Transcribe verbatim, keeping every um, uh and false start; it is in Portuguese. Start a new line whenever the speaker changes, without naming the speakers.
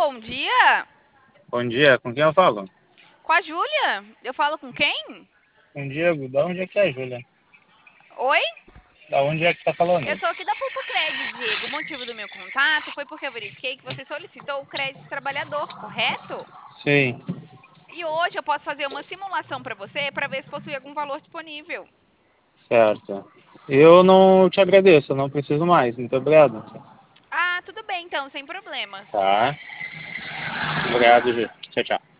bom dia.
Bom dia, com quem eu falo?
Com a Júlia. Eu falo com quem?
Bom dia, da onde é que é, Júlia?
Oi?
Da onde é que tá
Eu
falando?
sou aqui da Poupa Cred, Diego. O motivo do meu contato foi porque eu verifiquei que você solicitou o crédito trabalhador, correto?
Sim,
E hoje eu posso fazer uma simulação para você para ver se possui algum valor disponível.
certo. Eu não te agradeço, eu não preciso mais, muito obrigado.
Ah, tudo bem então, sem problemas.
Tá, obrigado, Júlia. Tchau, tchau.